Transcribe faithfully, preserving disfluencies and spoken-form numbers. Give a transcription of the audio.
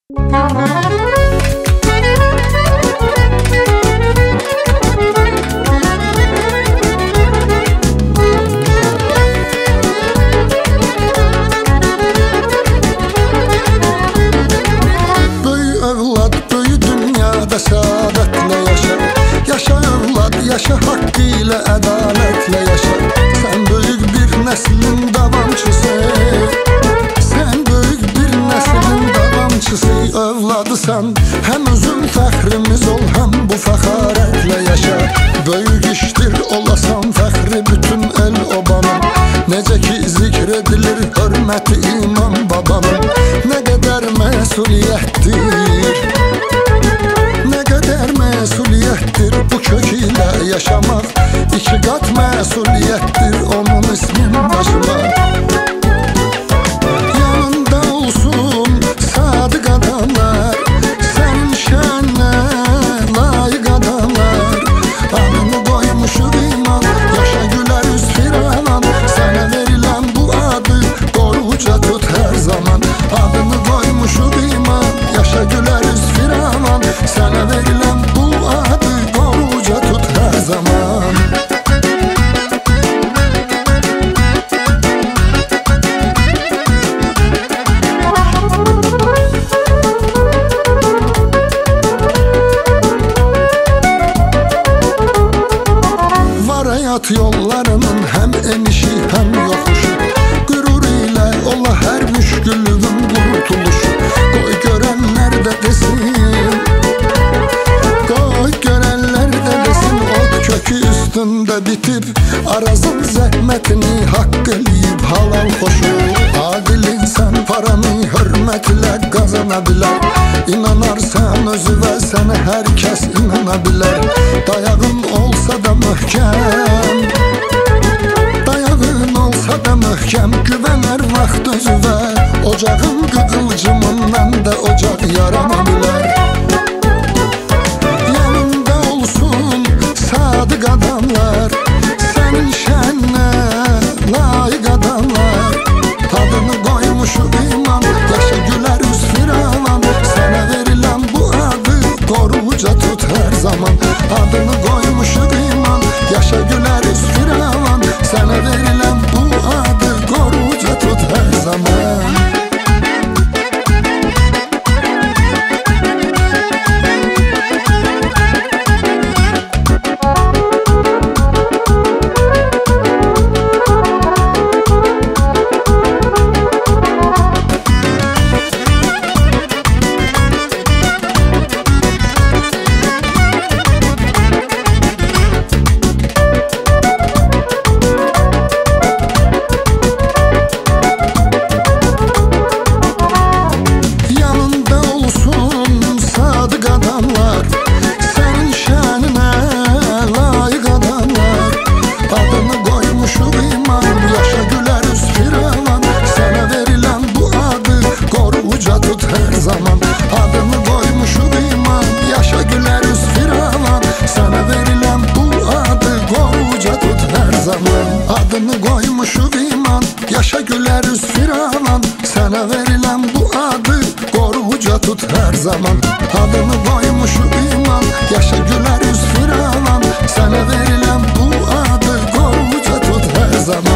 Böyük evlad, böyük dünyada saadetle yaşa. Yaşa evlad, yaşa hakkı ile adaletle yaşa. Sen büyük bir neslin davamçısı. Sen büyük bir neslin davamçısı evladısan. Hem özün fəxrimiz ol, hem bu fəxarətle yaşa. Böyük iştir olasan fəxri bütün el obanın. Necə ki zikredilir hürmeti imam babanın. Ne kadar mesuliyettir, ne kadar mesuliyettir bu kök ile yaşamak. İki kat mesuliyettir onun ismin başıma. Yanında olsun sadık adamlar, senin şanına layık adamlar. Adını koymuşuz iman, yaşa güler üz firavan. Sana verilen bu adı doğruca tut her zaman. Adını koymuşuz iman, yaşa güler üz firavan. Sana verilen bu adı doğruca tut her zaman. Var hayat yollarının hem enişi hem yokuşu. Gurur ile ola her müşkülün kurtuluşu. Koy görenler de desin, koy görenler de desin. Ot kökü üstünde bitip arazın zahmetini hakkı eləyib halal koşur. Adil insan paranı hürmetle kazanabilir. İnanarsan özü ve sana herkes inanabilir. Dayağın olsa da möhkem, dayağın olsa da möhkem. Güvener vaxt özüve, ocağın kıkılcımından da ocak yaranabilir. Yanında olsun sadık adamlar, senin şanına layık adamlar. Adını koymuşu iman, yaşa güler üz firavan. Sana verilen bu adı doğruca tut her zaman. Adını koymuşu iman, yaşa güler üz firavan. Sana verilen bu adı doğruca tut her zaman. Adını koymuşu iman, yaşa güler üz firavan. Sana verilen bu adı koruca tut her zaman. Adını koymuşu iman, yaşa güler üz firavan. Sana verilen bu adı koruca tut her zaman.